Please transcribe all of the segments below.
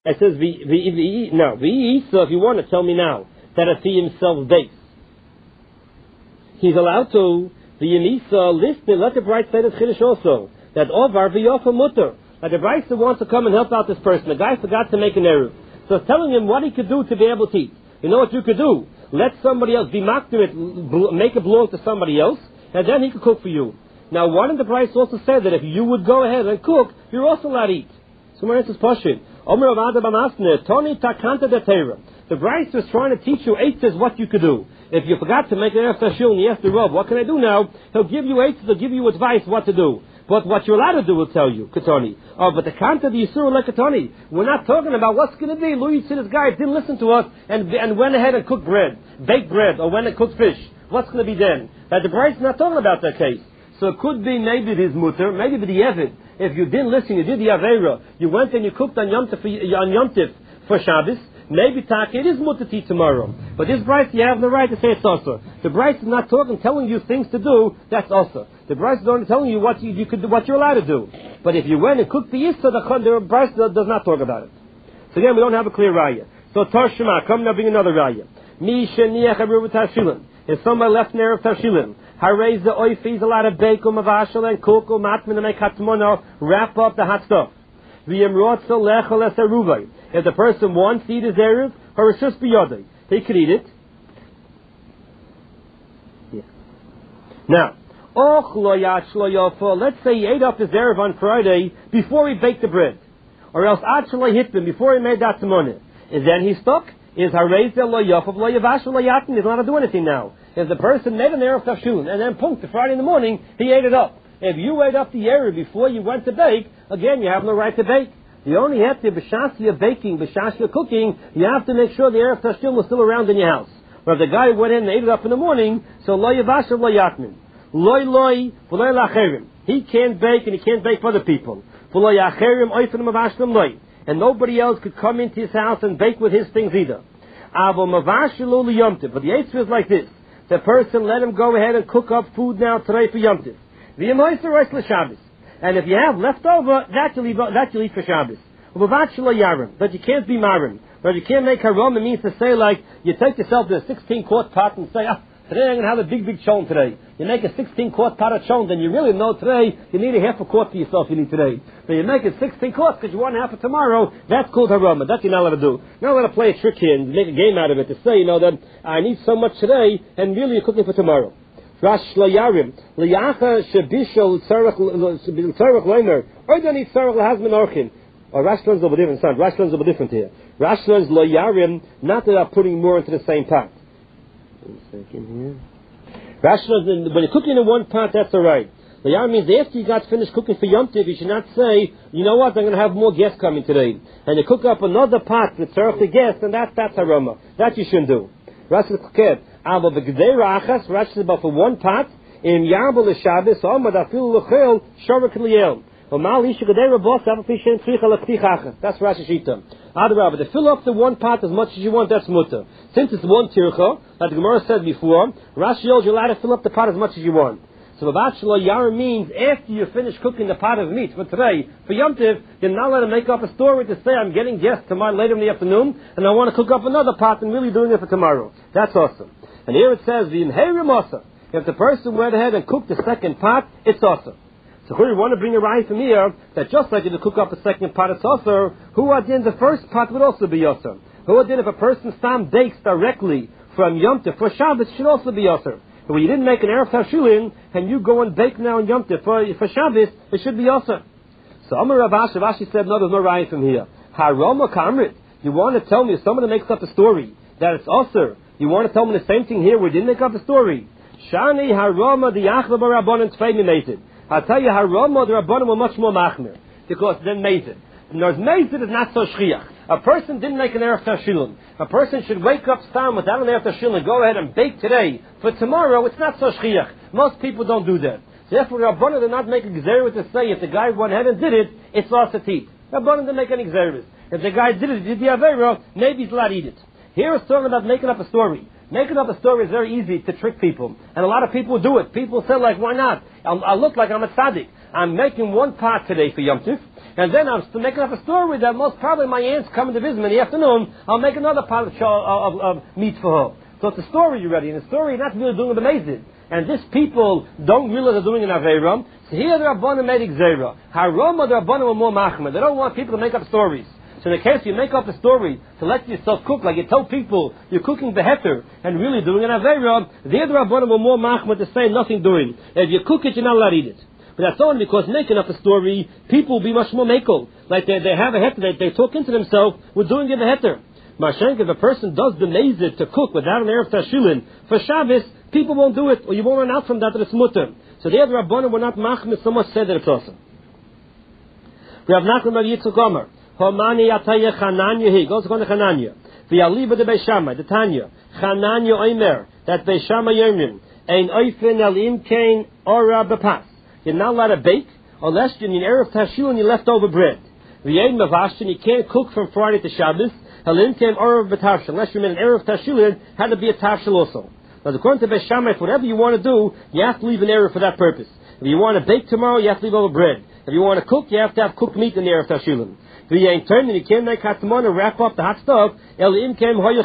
It says, so if you want to tell me now that if he himself bakes, he's allowed to, the Yemisa, listen, let the bright side of Chiddush also, that Ovar v'yofa mutter, that the bright wants to come and help out this person. The guy forgot to make an eruv. So it's telling him what he could do to be able to eat. You know what you could do? Let somebody else be mocked to it, make it belong to somebody else, and then he could cook for you. Now, one of the Bryce also said that if you would go ahead and cook, you're also allowed to eat. So my answer is Pashit. The Bryce was trying to teach you eight says what you could do. If you forgot to make an Erev Tashil and you ask the Rav, what can I do now? He'll give you eight, he'll give you advice what to do. But what you're allowed to do will tell you, Katoni. Oh, but the Kanta, the Yisur, like Katoni. We're not talking about what's going to be. Louis said this guy didn't listen to us and went ahead and cooked bread, baked bread, or went and cooked fish. What's going to be then? That the Bryce is not talking about that case. So it could be maybe it is mutter, maybe the Yevid. If you didn't listen, you did the Aveira, you went and you cooked on Yom Tif for Shabbos, maybe Taki, it is mutter to eat tomorrow. But this Bryce, you have the right to say it's also. The Bryce is not telling you things to do, that's also. The Bryce is only telling you what you could do, what you're allowed to do. But if you went and cooked the Yissa, the Bryce does not talk about it. So again, we don't have a clear raya. So Tar Shema, come now bring another raya. Mi sheniach aruv tashilin. If somebody left an Erev Tashilin, Harez the oifies a lot of bacon, mavashal and cook, matman and make hatmono, wrap up the hot stuff. V'yemrotza lechel es aruvay. If the person wants to eat his Erev, or it's just biyodai, he could eat it. Yeah. Now, let's say he ate up his Erev on Friday before he baked the bread. Or else Achla hit him before he made that tamona. And then he's stuck. Is Harez the lo yofov lo yavash lo yatin. He's not to do anything now. If the person made an Erev Tashilin and then punked the Friday in the morning, he ate it up. If you ate up the Erev before you went to bake, again, you have no right to bake. You only have to, b'shas you're baking, b'shas you're cooking, you have to make sure the Erev Tashilin was still around in your house. But if the guy went in and ate it up in the morning, so lo yavash lo yatmin. Loi loi, v'loi lacherim. He can't bake and he can't bake for other people. V'loi lacherim oifenim avashlim loi. And nobody else could come into his house and bake with his things either. Avo mavashilu liyomtiv. But the answer is like this. The person let him go ahead and cook up food now today for Yom Tiv. And if you have leftover, that you'll eat for Shabbos. But you can't be marim. But you can't make haram. It means to say like, you take yourself to a 16-quart pot and say, today I'm going to have a big chon today. You make a 16-quart pot of chon, then you really know today you need a half a quart for yourself you need today. But you make it 16 quarts because you want half for tomorrow, that's called harama. That you're not allowed to do. You're not allowed to play a trick here and make a game out of it to say, that I need so much today and really you're cooking for tomorrow. Rash layarim, liyacha shebishol tzarech leimer, or don't eat tzarech lahazmin orchin. Or Rash learns a little different sound. Rash learns a little different here. Rash learns layarim, not that I'm putting more into the same pot. 1 second here. Rashi says, when you're cooking in one pot, that's all right. The yarn means after you got finished cooking for Yom Tiv, you should not say, you know what, I'm going to have more guests coming today. And you cook up another pot to serve the guests, and that's harama. That you shouldn't do. Rashi says, Rashi says, but for one pot, in Yarbal Shabbos, Amad Afil Lechel Shavak Liel. That's Rashi Shita. Adarabah, to fill up the one pot as much as you want, that's mutter. Since it's one tircha, like the Gemara said before, Rashi holds you're allowed to fill up the pot as much as you want. So Babat Shelo Yar means after you finish cooking the pot of meat for today, for Yom Tiv, you're not allowed to make up a story to say I'm getting guests tomorrow later in the afternoon, and I want to cook up another pot and really doing it for tomorrow. That's awesome. And here it says, if the person went ahead and cooked the second pot, it's awesome. So here we want to bring a raya from here that just like you to cook up a second pot, it's also who adin the first pot would also be also. Who adin if a person sam bakes directly from Yom Tov for Shabbos should also be also. But when you didn't make an Erev Tashilin and you go and bake now in Yom Tov for Shabbos, it should be also. So Amar Rashi said no, there's no raya from here. Harama Kamrit. You want to tell me if somebody makes up a story that it's also. You want to tell me the same thing here? We didn't make up a story. Shani Harama the Yachla Barabon Tfei Meited. I'll tell you how Rama the Rabbanim were much more machmir. Because then Mezid. And there's Mezid is not so shchiach. A person didn't make an Erev Tashilin. A person should wake up Stam without an Erev Tashilin and go ahead and bake today. For tomorrow, it's not so shchiach. Most people don't do that. Therefore, Rabbanim did not make a gzerah to say if the guy went ahead and did it, it's lost a teeth. Rabbanim didn't make any gzerahs. If the guy did it, did the Aveira, maybe he's allowed to eat it. Here it's talking about making up a story. Making up a story is very easy to trick people. And a lot of people do it. People say, like, why not? I'll look like I'm a tzaddik. I'm making one pot today for Yom Tif, And then I'm still making up a story that most probably my aunt's coming to visit me in the afternoon. I'll make another pot of meat for her. So it's a story you're ready. And the story, you're not really doing it amazing. And these people don't realize they're doing an Aveira. So here the Rabbanim made Gzeira. Haroma, the Rabbanim were more machmer. They don't want people to make up stories. So in the case you make up a story to let yourself cook, like you tell people you're cooking the heter and really doing an Aveira, there the Rabbanim were more machmer to say nothing doing. If you cook it, you're not allowed to eat it. But that's only because making up a story, people will be much more makel. Like they have a heter, they talk into themselves, we're doing it the heter. Mashenk, if a person does the mezid to cook without an Erev Tashilin for Shabbos, people won't do it, or you won't run out from that it's mutter. So the other Rabbanim were not machmir so much said that it's awesome. We have Nachman Rav Yitzchak Omer. Homani Ataya Chananya he goes on to Chananya. V'yaliba de Beishamai, the Tanya. Chananya Omer, that Beishamai Yomim. Ein Oifen El Imkein Ora Bepas. You're not allowed to bake, unless you're in Erev Tashilin, you leftover bread. V'yein Mavashtin, you can't cook from Friday to Shabbos. Unless you're in an Erev Tashilin, had to be a Tashil also. Now, according to Beis Shammai, whatever you want to do, you have to leave an area for that purpose. If you want to bake tomorrow, you have to leave over bread. If you want to cook, you have to have cooked meat in the Erev Tashilin. If you ain't turned and you can't make Hatamon and wrap up the hot stuff, unless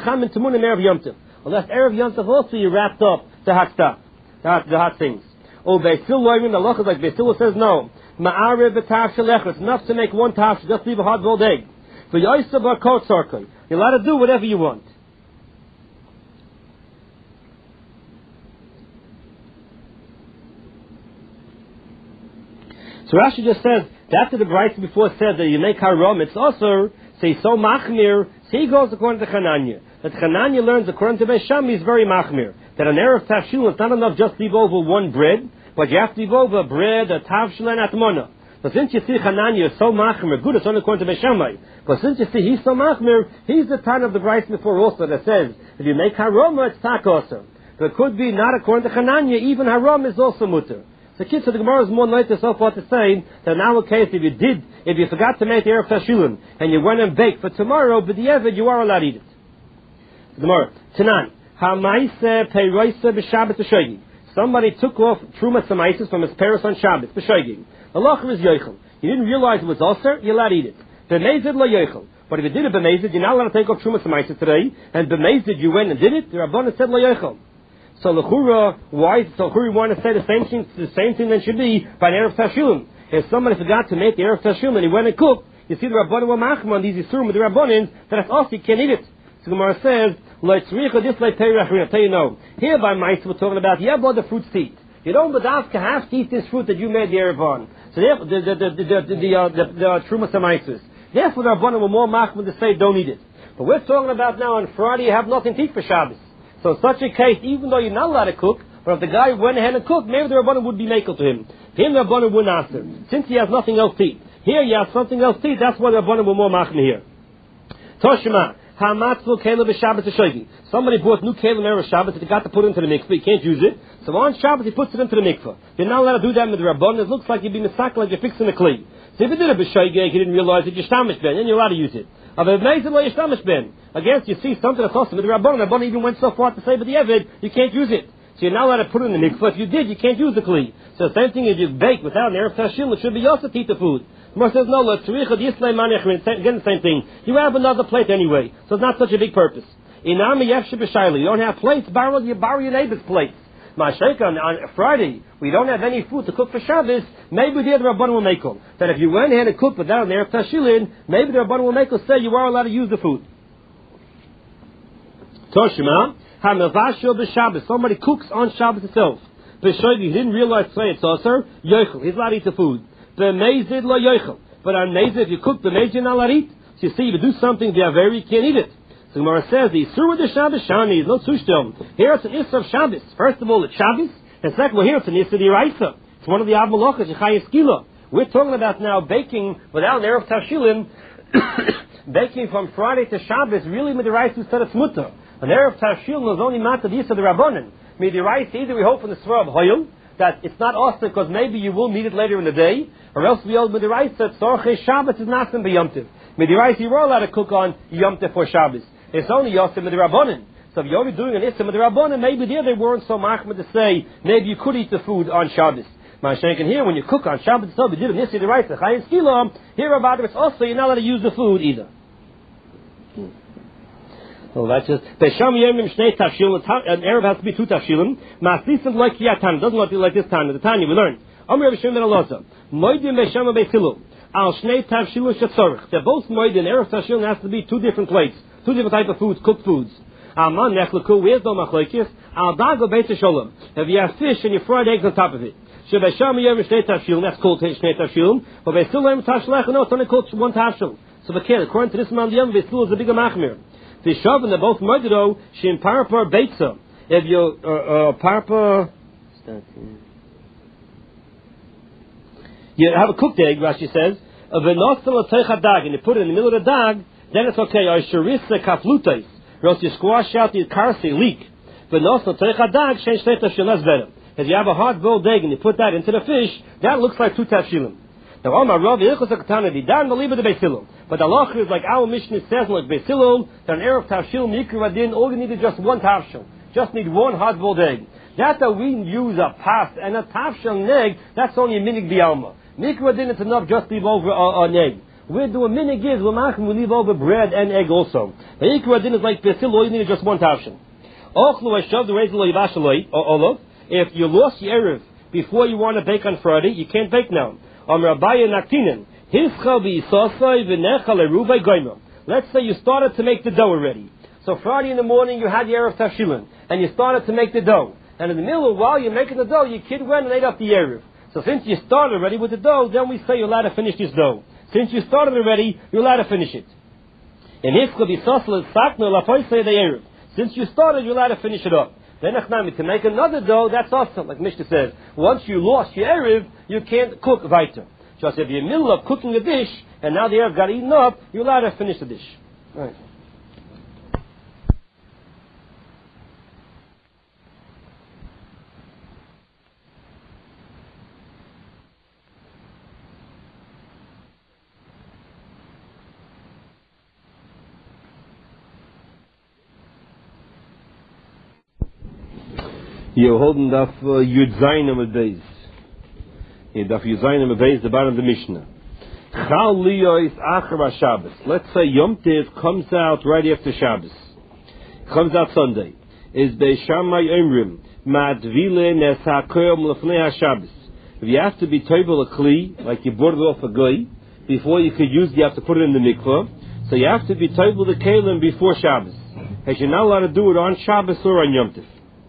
Erev Yomtiv also you wrapped up the hot stuff, the hot things. Oh, Beisil Loimin, the Loch is like Beisil says no. It's enough to make one tash, just leave a hard-boiled egg. You're allowed to do whatever you want. So Rashi just says, after the Brayta before said that you make haram, it's also, say, so machmir, so he goes according to Chananya. That Chananya learns according to Beis Shammai is very machmir. That an Erev Tashil, it's not enough just leave over one bread, but you have to leave over bread, a tavshil, and atmona. But since you see Chananya is so machmir, good, it's only according to Beis Shammai. But since you see he's so machmir, he's the time of the Brayta before also that says, if you make haram, it's tak also. But it could be not according to Chananya, even haram is also mutter. So kids, so the Gemara is more later so far to say that in our case, if you forgot to make the Erev Tashilin, and you went and baked for tomorrow, but the Eved, you are allowed to eat it. The Gemara, Tanan, Ha'maise Peiroise B'Shabbat B'Shoigig. Somebody took off Truma Samaisis from his parents on Shabbos, B'Shoigig. The Lachar is Yochel. You didn't realize it was ulcer, you're allowed to eat it. B'Mezid lo Yochel. But if you did it B'Mezid, you're not allowed to take off Truma Samaisis today, and B'Mezid you went and did it, the Rabbanah said lo Yochel. So L'chura, why? So L'chura want to say the same thing that should be by an Erev Tashilin. If somebody forgot to make the Erev Tashilin and he went and cooked, you see the Rabbanim were machman on these Yisurim with the Rabbanim, that if also you can't eat it. So the Gemara says, I'll tell you no. Here by Mice we're talking about, you have all the fruits to eat. You don't have to eat this fruit that you made the Erev on. So therefore, the Trumas Amaisis. Therefore the Rabbanim were more machman to say don't eat it. But we're talking about now on Friday you have nothing to eat for Shabbos. So in such a case, even though you're not allowed to cook, but if the guy went ahead and cooked, maybe the Rabbanim would be makel to him. Him the Rabbanim wouldn't answer. Since he has nothing else to eat. Here you have something else to eat, that's why the Rabbanim were more machmir here. Toshima, ha'matzlu kela b'Shabbat t'shoigi. Somebody bought new kela Erev Shabbat that he got to put into the mikveh, he can't use it. So on Shabbat he puts it into the mikveh. You're not allowed to do that with the Rabbanim, it looks like you're being misakal, like you're fixing a kli. So if you did it b'shoigi, he didn't realize it, you're shtamish ben, then you're allowed to use it. Again, you see something that's awesome with the Rabbanim. The Rabbanim even went so far to say, but the Eved, you can't use it. So you're not allowed to put it in the mikvah. If you did, you can't use the kli. So the same thing if you bake without an Erev Tashil, it should be also to eat the food. The Gemara says, no, again the same thing. You have another plate anyway, so it's not such a big purpose. You don't have plates, you borrow your neighbor's plates. Ma'asheika, on Friday, we don't have any food to cook for Shabbos, maybe the Rabbanim will make them. That if you went ahead and cooked without an Erev Tashilin, maybe the Rabbanim will make us say you are allowed to use the food. Toshima, ha'mevashil b'Shabbos, somebody cooks on Shabbos itself. B'shoigi, he didn't realize say it's also, yochel, he's allowed to eat the food. B'mezid lo yochel. But on mezid, if you cook b'mezid, you're not allowed to eat. So you see, if you do something, the Averi, you can't eat it. So Gemara says, the Isur with the Shabbos Shani is no Tushtom. Here it's an Isur of Shabbos. First of all, it's Shabbos, and second of all, here it's an Isur D'Oraisa. It's one of the Av Malachas, Yechayis Gila. We're talking about now baking without an Erev Tashilin, baking from Friday to Shabbos, really Midiraisa instead of Smuta. An Erev Tashilin is only Mata D'Isa the Rabbanan. Midiraisa, either we hope from the Svar of Hoyel, that it's not awesome because maybe you will need it later in the day, or else we hold Midiraisa that Sorche Shabbos is not in Yomtiv. Midiraisa, you were allowed to cook on Yomtiv for Shabbos. It's only Yosem with the Rabbanan. So if you're only doing an Issim with the Rabbanan, maybe there they weren't so machmir to say, maybe you could eat the food on Shabbos. Mashenkin here, when you cook on Shabbat itself, you did a Nisi the rice, the Chayin Skila, here about it's also you're not allowed to use the food either. So that's just Besham Yemim Shnei Tafshil. An Arab has to be 2 Tafshilim. Maslisim like Yatan doesn't want to be like this time. The Tanya we learned. Amr Besham Ben Alosa. Moedim Besham Beisilu. Al Shnei Tafshilu Shetzorich. They're both Moedim. Arab Tafshil has to be 2 different plates, 2 different type of foods, cooked foods. Alman Nechleku. Where's the Machlekes? Al Dago Beit Shalom. If you have fish and you fried eggs on top of it. Shebesham Yemim Shnei Tafshilim. That's called Shnei Tafshilim. But Beisilu Tafshlech. No, it's only called 1 Tafshil. So according to this man, Beisilu is a bigger machmir. The shav and they're both moedido shin parpa beitza. If you parpa, you have a cooked egg. Rashi says, v'nosel teicha dag, and you put it in the middle of the dag, then it's okay. Or sharisa kaflutais, or else you squash out the karsi leak. V'nosel teicha dag shen shnei tafshil. That's better. If you have a hard-boiled egg and you put that into the fish, that looks like 2 tafshilim. Now, Omar Rav Yechus Akatana Didan Maliba de Beisilul. But the law is like our Mishnah says, like Beisilul, that an Erev Tafshil Mikra Adin, all you need is just 1 Tafshil. Just need 1 hard-boiled egg. That's how we use a pas and a Tafshil egg. That's only a minig bialma. Mikra Adin, it's enough just leave over an egg. We do a minig is we leave over bread and egg also. The Mikra Adin is like Beisilul, all you need is just 1 Tafshil. If you lost your Erev before you want to bake on Friday, you can't bake now. Let's say you started to make the dough already. So Friday in the morning you had the Erev Tafshilin, and you started to make the dough. And in the middle, while you're making the dough, your kid went and ate up the Erev. So since you started already with the dough, then we say you're allowed to finish this dough. Since you started already, you're allowed to finish it. Since you started, you're allowed to finish it up. Then to make another dough, that's awesome. Like Mishnah says, once you lost your Erev, you can't cook weiter. Just if you're in the middle of cooking a dish, and now the Erev got eaten up, you're allowed to finish the dish. Right. You're holding Daf Yud Zayin Amud Beis. Daf Yud Zayin Amud Beis, the bottom of the Mishnah. Chal Liyois Achar Shabbos. Let's say Yom Tiv comes out right after Shabbos. Comes out Sunday. Is Beishamai Omrim Madvile Nesakoyom Lefnei HaShabbos. If you have to be toivel a kli, like you bought it off a guy, before you could use it, you have to put it in the mikvah. So you have to be toivel the kelim before Shabbos. As you're not allowed to do it on Shabbos or on Yom Tiv.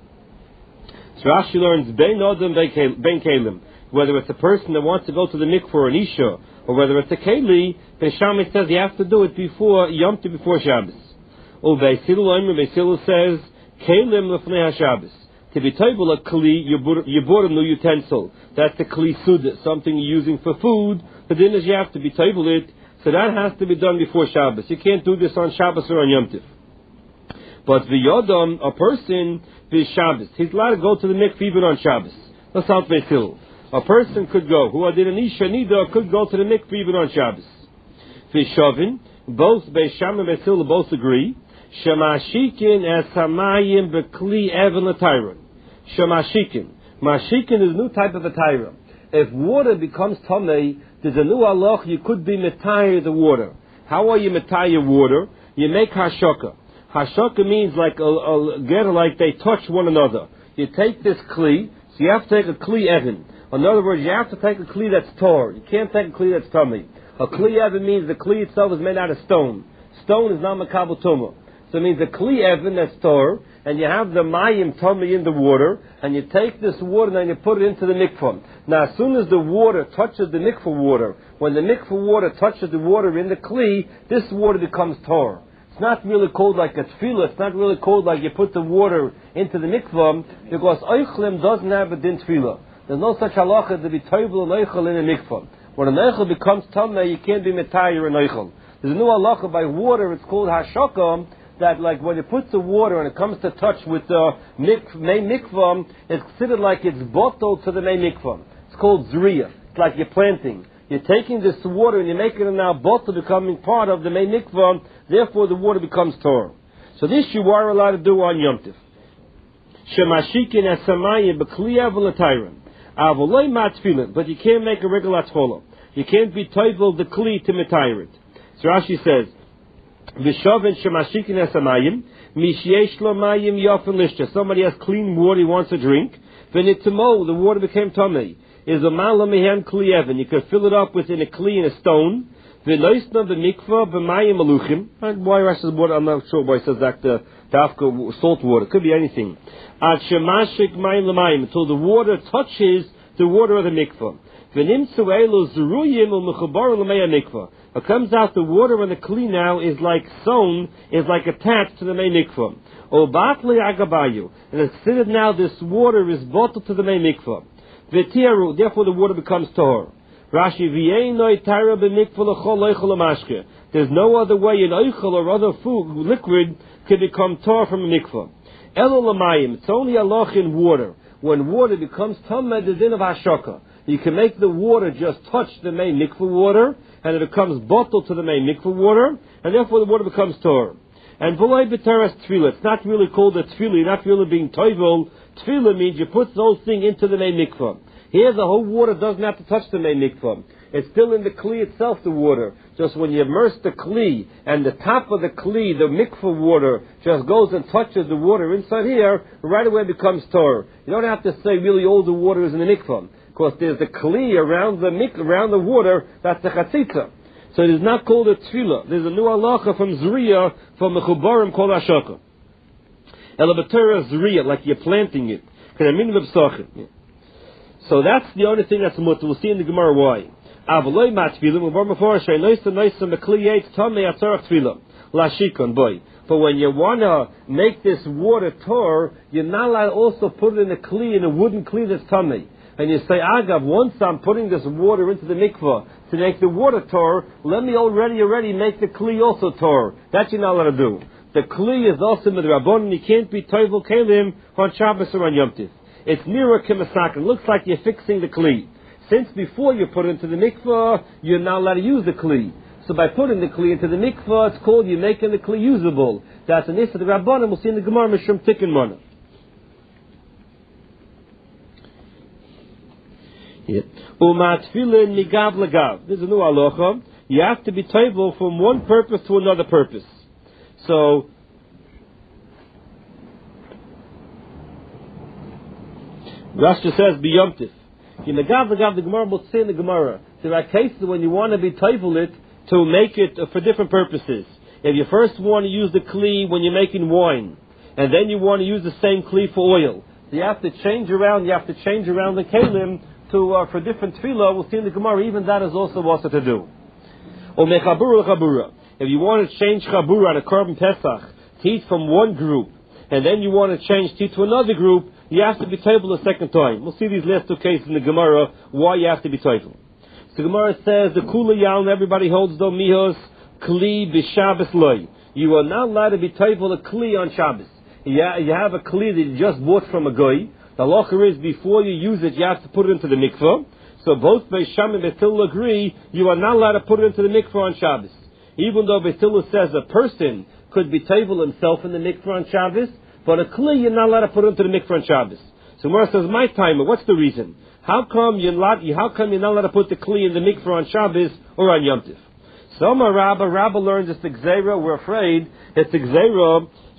So Rashi learns Ben Odom Ben Kalim, whether it's a person that wants to go to the mikvah or an isha, or whether it's a keli, Beishamai says you have to do it before Yom Tov, before Shabbos. Or Beisilul says Kalim Lefnei HaShabbos. To be toivel a kli, you bought a new utensil. That's the kli suda, something you're using for food. But then you have to be toivel it, so that has to be done before Shabbos. You can't do this on Shabbos or on Yom Tov. But v'yodam, a person, v'Shabbos, he's allowed to go to the mikveh even on Shabbos. That's how Beisilul. A person could go, who did an isha nida, could go to the mikveh even on Shabbos. V'shavin, both Beisham and Beisilul both agree. Shemashikin es hamayim b'kli even l'tayron. Shemashikin. Mashikin is a new type of a tayron. If water becomes tamei, there's a new halach, you could be metayr the water. How are you metayr water? You make hashaka. Hashaka means like like they touch one another. You take this kli, so you have to take a kli even. In other words, you have to take a kli that's tor. You can't take a kli that's tummy. A kli even means the kli itself is made out of stone. Stone is not makabel tumah. So it means the kli even that's tor, and you have the mayim tummy in the water, and you take this water and then you put it into the mikvah. Now, as soon as the water touches the mikvah water, when the mikvah water touches the water in the kli, this water becomes tor. It's not really cold like a tefillah. It's not really cold like you put the water into the mikvah, because oichlim doesn't have a din tefillah. There's no such halacha to be toivel and oichel in a mikvah. When an oichel becomes tameh, you can't be metayir an oichel. There's a new halacha by water. It's called hashakam. That like when you put the water and it comes to touch with the main mikvah, it's considered like it's bottled to the main mikvah. It's called zriya. It's like you're planting. You're taking this water and you're making it now bottled, becoming part of the main mikvah. Therefore, the water becomes torah. So this you are allowed to do on Yom Tov. Shemashikin asamayim b'kliyav l'tayrim. Avoloi mat tefillin, but you can't make a regular tefillah. You can't be toivel the kli to mitayr it. So Rashi says, V'shoven shemashikin esamayim, mishyesh lo mayim yofen lishta. Somebody has clean water he wants to drink. V'nitamo, the water became tamei. Is a man lamehen kli even. You can fill it up within a kli and a stone. V'loisna b'mikva b'mayim aluchim. Why Rashi's water? I'm not sure why it says that the dafka salt water. Could be anything. Ad shemashik mayim l'mayim, until the water touches the water of the mikvah. V'nimtzu elu zeruyim u'mechubar l'mei mikvah. It comes out the water in the kli now is like sewn, is like attached to the main mikvah. O batli agabayu, and it's considered now this water is bottled to the main mikvah. V'tiaru, therefore the water becomes tahor. Rashi v'yeinoi tara b'mikvah l'chol oichel l'mashke. There's no other way an oichel or other food, liquid, can become tahor from a mikvah. Elo l'mayim, it's only a loch in water. When water becomes tameh, the din of hashaka. You can make the water just touch the main mikvah water, and it becomes bottled to the main mikvah water, and therefore the water becomes tahor. And v'loi b'teres tefillah, it's not really called a tefillah, you're not really being toivel. Tefillah means you put the whole thing into the main mikvah. Here the whole water doesn't have to touch the main mikvah. It's still in the kli itself, the water. Just when you immerse the kli, and the top of the kli, the mikvah water, just goes and touches the water inside here, right away it becomes tahor. You don't have to say really all the water is in the mikvah. Because there's the kli around the water, that's the chatzitza. So it is not called a tefillah. There's a new halacha from Zriya, from the Chubarim called Ashaka. Elabatura Zriya, like you're planting it. So that's the only thing that's mutter. We'll see in the Gemara why. Avaloi mat tefillah, ubar mafar shay noisa noisa mekliyet tamei atzarach tefillah. Lashikon boy. But when you want to make this water tor, you're not allowed to also put it in a kli, in a wooden kli that's tamei. And you say, Agav, once I'm putting this water into the mikvah to make the water tor, let me already make the kli also tor. That you're not allowed to do. The kli is also midrabon, and you can't be toivel kelim on Shabbos or on Yom Tiv. It's nearer kemasak. It looks like you're fixing the kli. Since before you put it into the mikvah, you're not allowed to use the kli. So by putting the kli into the mikvah, it's called you're making the kli usable. That's an issa of the Rabbanim. We'll see in the Gemara Mishum Tikkun Mana. Umatfilin migav lagav. There's a new halacha. You have to be toivel from one purpose to another purpose. So, Rashi says biyomtiv. Migav lagav. The Gemara will say in the Gemara. There are cases when you want to be toivel it to make it for different purposes. If you first want to use the kli when you're making wine, and then you want to use the same kli for oil, so you have to change around. You have to change around the kelim for different tefillah. We'll see in the Gemara, even that is also what's to do. Or mechabura l'chabura. If you want to change chabura on a carbon pesach, to eat from one group, and then you want to change to eat to another group, you have to be toivel a second time. We'll see these last two cases in the Gemara, why you have to be toivel. So the Gemara says, the kula yal, and everybody holds do mihos, kli b'Shabbos loy. You are not allowed to be toivel a kli on Shabbos. You have a kli that you just bought from a goy. The halacha is before you use it, you have to put it into the mikvah. So both Beis Shammai and Beis Hillel agree you are not allowed to put it into the mikvah on Shabbos. Even though Beis Hillel says a person could be toivel himself in the mikvah on Shabbos, but a kli you're not allowed to put it into the mikvah on Shabbos. So Gemara says, my timer, what's the reason? How come you're not allowed to put the kli in the mikvah on Shabbos or on Yom Tiv? So Rabba learns it's the gzeira. We're afraid it's the gzeira.